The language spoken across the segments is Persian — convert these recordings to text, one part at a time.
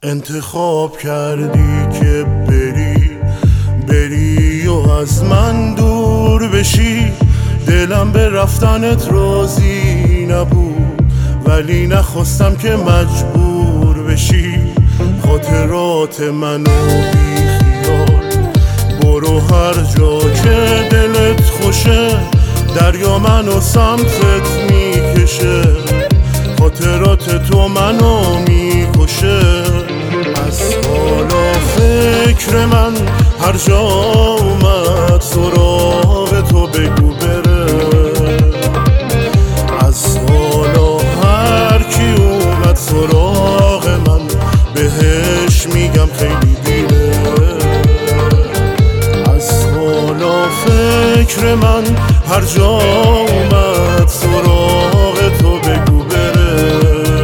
انتخاب کردی که بری و از من دور بشی. دلم به رفتنت راضی نبود، ولی نخواستم که مجبور بشی. خاطرات منو بی خیال برو هر جا که دلت خوشه. دریا منو سمتت میکشه، خاطرات تو منو میکشه. از حالا فکر من هر جا اومد سراغ تو بگو بره. از حالا هر کی اومد سراغ من بهش میگم خیلی دیره. از حالا فکر من هر جا اومد سراغ تو بگو بره.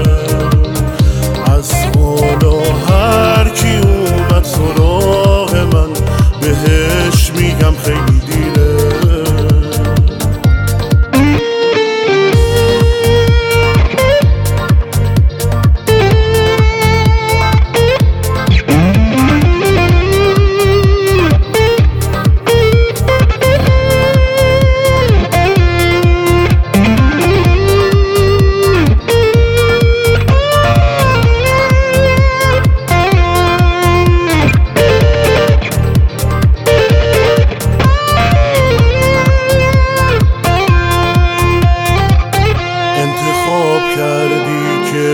از حالا هر کی اومد سراغ من بهش میگم خیلی دیره. کردی که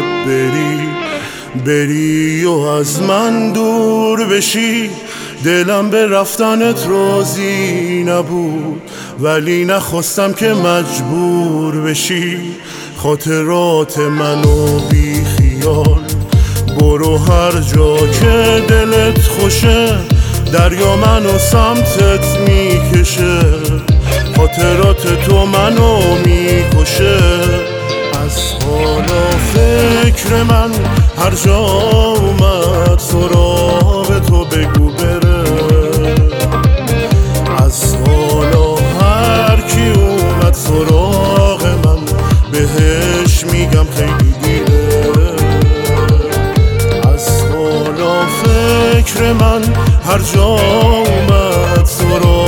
بری و از من دور بشی. دلم به رفتنت راضی نبود، ولی نخواستم که مجبور بشی. خاطرات منو بی خیال برو هر جا که دلت خوشه. دریا منو سمتت میکشه، خاطرات تو منو میکشه. از حالا فکر من هر جا اومد سراغ تو بگو بره. از حالا هر کی اومد سراغ من بهش میگم خیلی دیره. از حالا فکر من هر جا اومد سراغ